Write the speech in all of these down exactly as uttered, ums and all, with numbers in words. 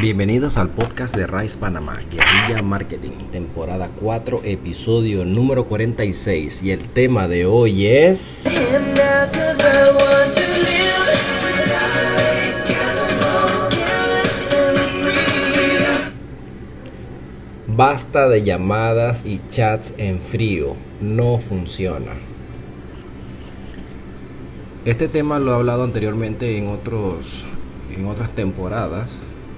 Bienvenidos al podcast de Rise Panamá, Guerrilla Marketing, temporada cuatro, episodio número cuarenta y seis. Y el tema de hoy es... Basta de llamadas y chats en frío, no funciona. Este tema lo he hablado anteriormente en otros, en otras temporadas,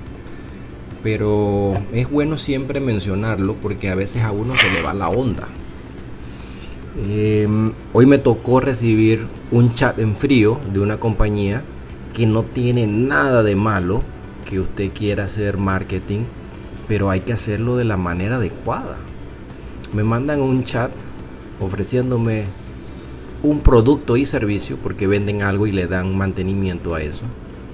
pero es bueno siempre mencionarlo porque a veces a uno se le va la onda. Eh, hoy me tocó recibir un chat en frío de una compañía que no tiene nada de malo que usted quiera hacer marketing, pero hay que hacerlo de la manera adecuada. Me mandan un chat ofreciéndome un producto y servicio porque venden algo y le dan mantenimiento a eso.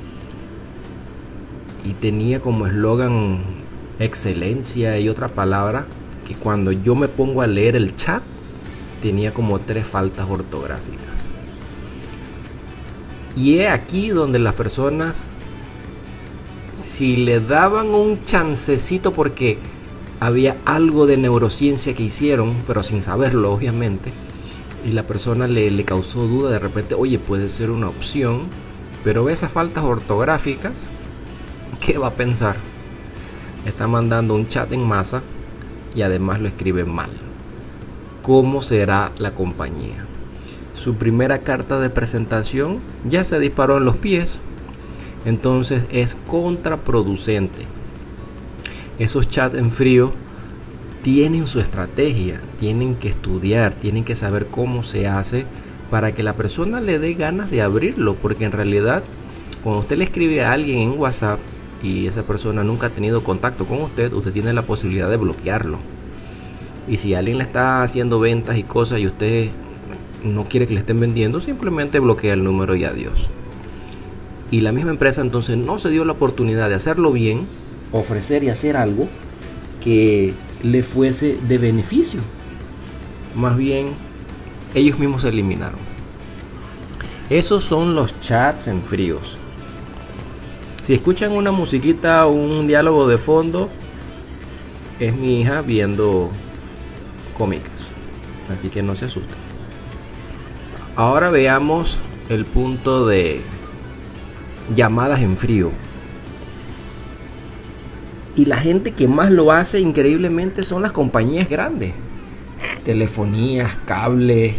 Y tenía como eslogan excelencia y otra palabra que cuando yo me pongo a leer el chat tenía como tres faltas ortográficas. Y es aquí donde las personas, si le daban un chancecito porque había algo de neurociencia que hicieron, pero sin saberlo obviamente, y la persona le, le causó duda de repente, oye, puede ser una opción, pero ve esas faltas ortográficas, ¿qué va a pensar? Está mandando un chat en masa y además lo escribe mal. ¿Cómo será la compañía? Su primera carta de presentación ya se disparó en los pies. Entonces es contraproducente. Esos chats en frío tienen su estrategia, tienen que estudiar, tienen que saber cómo se hace para que la persona le dé ganas de abrirlo, porque en realidad cuando usted le escribe a alguien en WhatsApp y esa persona nunca ha tenido contacto con usted, usted tiene la posibilidad de bloquearlo. Y si alguien le está haciendo ventas y cosas y usted no quiere que le estén vendiendo, simplemente bloquea el número y adiós. Y la misma empresa entonces no se dio la oportunidad de hacerlo bien, ofrecer y hacer algo que le fuese de beneficio. Más bien, ellos mismos se eliminaron. Esos son los chats en fríos. Si escuchan una musiquita o un diálogo de fondo, es mi hija viendo cómicas. Así que no se asusten. Ahora veamos el punto de llamadas en frío. Y la gente que más lo hace increíblemente son las compañías grandes. Telefonías, cables.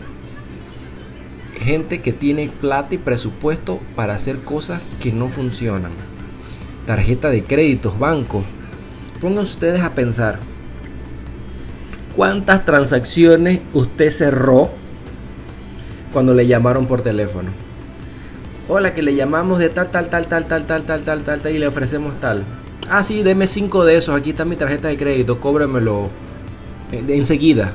Gente que tiene plata y presupuesto para hacer cosas que no funcionan. Tarjeta de créditos, bancos. Pónganse ustedes a pensar. ¿Cuántas transacciones usted cerró cuando le llamaron por teléfono? Hola, que le llamamos de tal, tal, tal, tal, tal, tal, tal, tal, tal, tal y le ofrecemos tal. Ah, sí, deme cinco de esos. Aquí está mi tarjeta de crédito. Cóbramelo enseguida.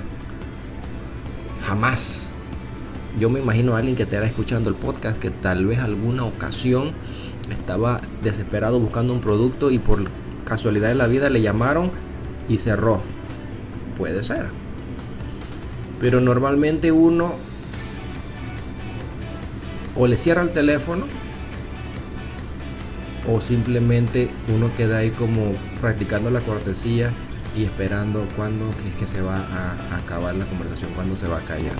Jamás. Yo me imagino a alguien que estará escuchando el podcast que tal vez alguna ocasión estaba desesperado buscando un producto y por casualidad de la vida le llamaron y cerró. Puede ser. Pero normalmente uno o le cierra el teléfono o simplemente uno queda ahí como practicando la cortesía y esperando cuándo es que se va a acabar la conversación, cuándo se va a callar.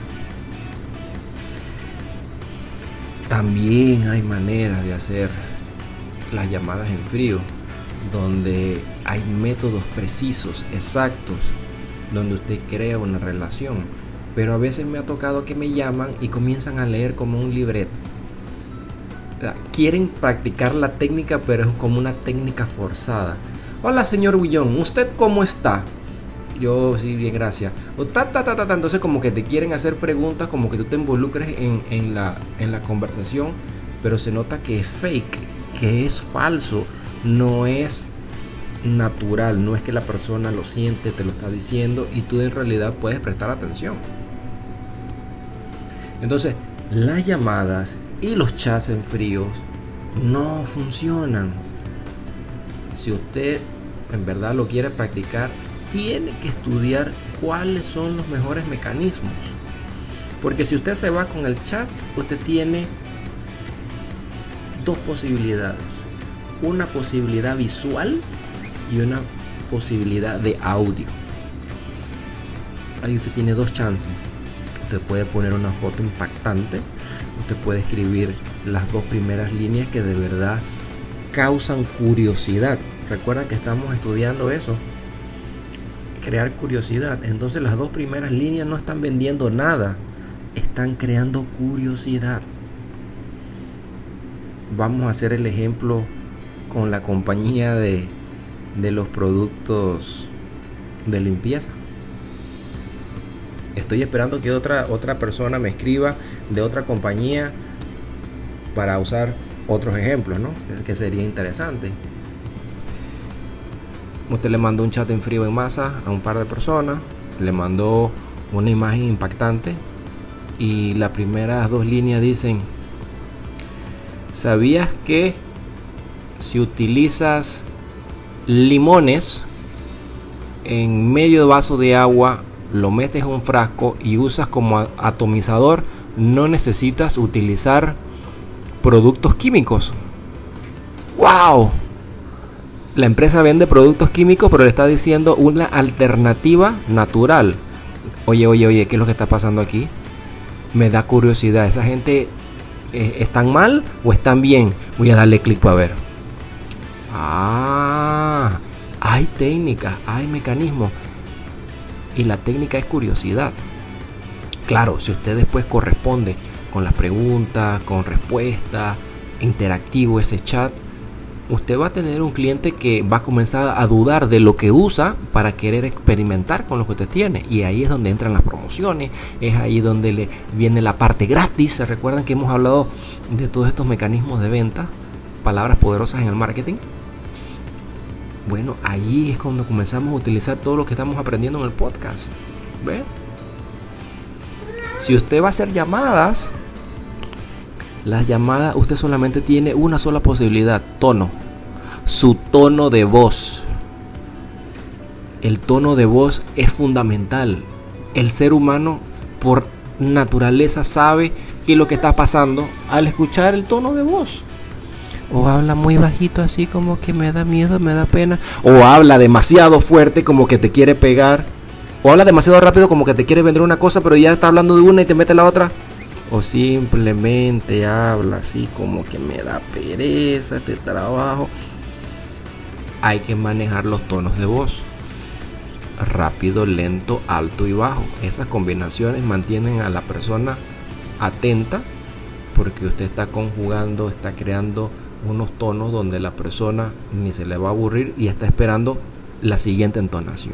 También hay maneras de hacer las llamadas en frío, donde hay métodos precisos, exactos, donde usted crea una relación. Pero a veces me ha tocado que me llaman y comienzan a leer como un libreto. Quieren practicar la técnica, pero es como una técnica forzada. Hola, señor Bullón, ¿usted cómo está? Yo, sí, bien, gracias. O ta, ta, ta, ta, ta. Entonces como que te quieren hacer preguntas, como que tú te involucres en, en, la, en la conversación, pero se nota que es fake, que es falso, no es natural, no es que la persona lo siente, te lo está diciendo y tú en realidad puedes prestar atención. Entonces, las llamadas y los chats en fríos no funcionan. Si usted en verdad lo quiere practicar, tiene que estudiar cuáles son los mejores mecanismos. Porque si usted se va con el chat, usted tiene dos posibilidades. una posibilidad visual y una posibilidad de audio. Ahí usted tiene dos chances. Usted puede poner una foto impactante, usted puede escribir las dos primeras líneas que de verdad causan curiosidad. Recuerda que estamos estudiando eso, crear curiosidad. Entonces las dos primeras líneas no están vendiendo nada, están creando curiosidad. Vamos a hacer el ejemplo con la compañía de, de los productos de limpieza. Estoy esperando que otra, otra persona me escriba de otra compañía para usar otros ejemplos, ¿no? Que sería interesante. Usted le mandó un chat en frío en masa a un par de personas, le mandó una imagen impactante y las primeras dos líneas dicen: ¿sabías que si utilizas limones en medio vaso de agua, lo metes en un frasco y usas como atomizador, no necesitas utilizar productos químicos? ¡Wow! La empresa vende productos químicos, pero le está diciendo una alternativa natural. Oye, oye, oye, ¿qué es lo que está pasando aquí? Me da curiosidad. ¿Esa gente eh, están mal o están bien? Voy a darle clic para ver. Ah, hay técnica, hay mecanismos. Y la técnica es curiosidad. Claro, si usted después corresponde con las preguntas, con respuestas, interactivo ese chat, usted va a tener un cliente que va a comenzar a dudar de lo que usa para querer experimentar con lo que usted tiene. Y ahí es donde entran las promociones, es ahí donde le viene la parte gratis. ¿Se recuerdan que hemos hablado de todos estos mecanismos de venta? Palabras poderosas en el marketing. Bueno, ahí es cuando comenzamos a utilizar todo lo que estamos aprendiendo en el podcast. ¿Ve? Si usted va a hacer llamadas, las llamadas, usted solamente tiene una sola posibilidad: tono. Su tono de voz. El tono de voz es fundamental. El ser humano por naturaleza sabe qué es lo que está pasando al escuchar el tono de voz. O habla muy bajito, así como que me da miedo, me da pena. O habla demasiado fuerte, como que te quiere pegar. O habla demasiado rápido, como que te quiere vender una cosa, pero ya está hablando de una y te mete la otra. O simplemente habla así como que me da pereza este trabajo. Hay que manejar los tonos de voz. Rápido, lento, alto y bajo. Esas combinaciones mantienen a la persona atenta, porque usted está conjugando, está creando unos tonos donde la persona ni se le va a aburrir y está esperando la siguiente entonación.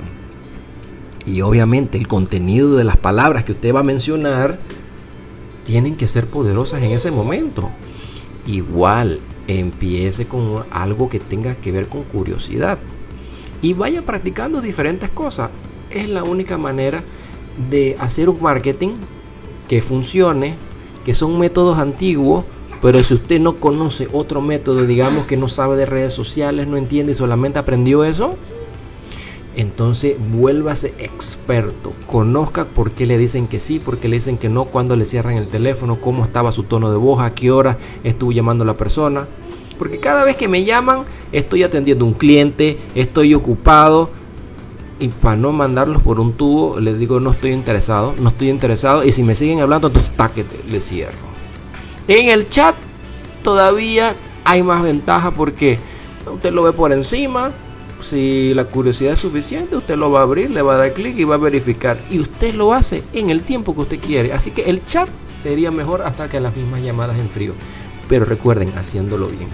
Y obviamente el contenido de las palabras que usted va a mencionar tienen que ser poderosas en ese momento. Igual, empiece con algo que tenga que ver con curiosidad y vaya practicando diferentes cosas. Es la única manera de hacer un marketing que funcione, que son métodos antiguos. Pero si usted no conoce otro método, digamos que no sabe de redes sociales, no entiende y solamente aprendió eso, entonces vuélvase experto. Conozca por qué le dicen que sí, por qué le dicen que no, cuándo le cierran el teléfono, cómo estaba su tono de voz, a qué hora estuvo llamando a la persona. Porque cada vez que me llaman, estoy atendiendo a un cliente, estoy ocupado. Y para no mandarlos por un tubo, les digo no estoy interesado, no estoy interesado. Y si me siguen hablando, entonces taquete, le cierro. En el chat todavía hay más ventaja porque usted lo ve por encima. Si la curiosidad es suficiente, usted lo va a abrir, le va a dar clic y va a verificar. Y usted lo hace en el tiempo que usted quiere. Así que el chat sería mejor hasta que las mismas llamadas en frío. Pero recuerden, haciéndolo bien.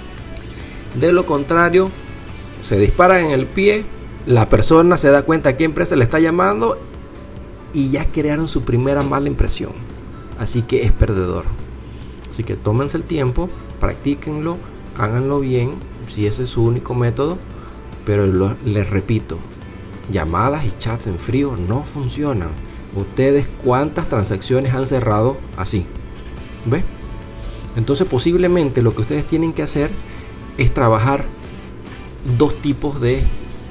De lo contrario, se disparan en el pie. La persona se da cuenta a qué empresa le está llamando y ya crearon su primera mala impresión. Así que es perdedor. Así que tómense el tiempo, practíquenlo, háganlo bien, si ese es su único método. Pero lo, les repito, llamadas y chats en frío no funcionan. Ustedes, ¿cuántas transacciones han cerrado así? ¿Ve? Entonces posiblemente lo que ustedes tienen que hacer es trabajar dos tipos de,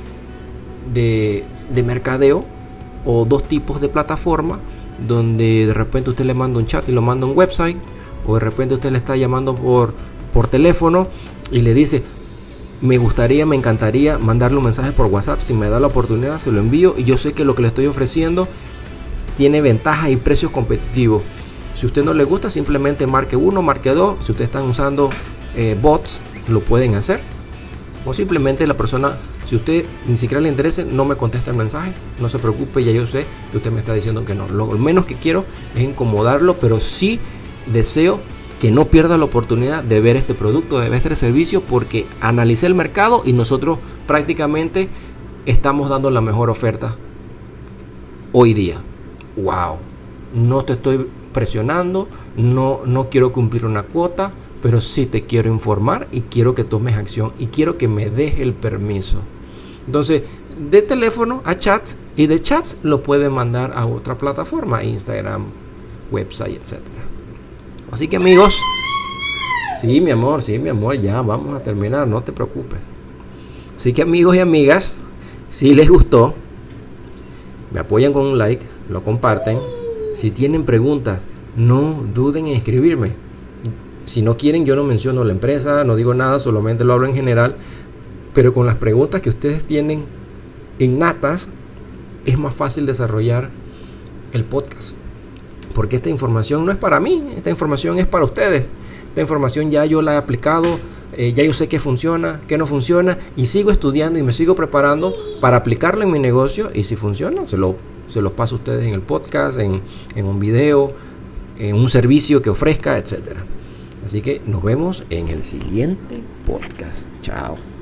de, de mercadeo o dos tipos de plataforma, donde de repente usted le manda un chat y lo manda a un website. O de repente usted le está llamando por, por teléfono y le dice, me gustaría, me encantaría mandarle un mensaje por WhatsApp. Si me da la oportunidad, se lo envío. Y yo sé que lo que le estoy ofreciendo tiene ventajas y precios competitivos. Si a usted no le gusta, simplemente marque uno, marque dos. Si ustedes están usando eh, bots, lo pueden hacer. O simplemente la persona, si a usted ni siquiera le interese, no me contesta el mensaje. No se preocupe, ya yo sé que usted me está diciendo que no. Lo menos que quiero es incomodarlo, pero sí deseo que no pierda la oportunidad de ver este producto, de ver este servicio, porque analicé el mercado y nosotros prácticamente estamos dando la mejor oferta hoy día. Wow, no te estoy presionando, no, no quiero cumplir una cuota, pero sí te quiero informar y quiero que tomes acción y quiero que me des el permiso. Entonces, de teléfono a chats, y de chats lo puede mandar a otra plataforma, Instagram, website, etcétera. Así que, amigos, sí, mi amor, sí, mi amor, ya vamos a terminar, no te preocupes. Así que, amigos y amigas, si les gustó, me apoyan con un like, lo comparten. Si tienen preguntas, no duden en escribirme. Si no quieren, yo no menciono la empresa, no digo nada, solamente lo hablo en general. Pero con las preguntas que ustedes tienen innatas, es más fácil desarrollar el podcast. Porque esta información no es para mí, esta información es para ustedes. Esta información ya yo la he aplicado, eh, ya yo sé qué funciona, qué no funciona, y sigo estudiando y me sigo preparando para aplicarla en mi negocio. Y si funciona, se lo, se lo paso a ustedes en el podcast, en, en un video, en un servicio que ofrezca, etcétera. Así que nos vemos en el siguiente podcast. Chao.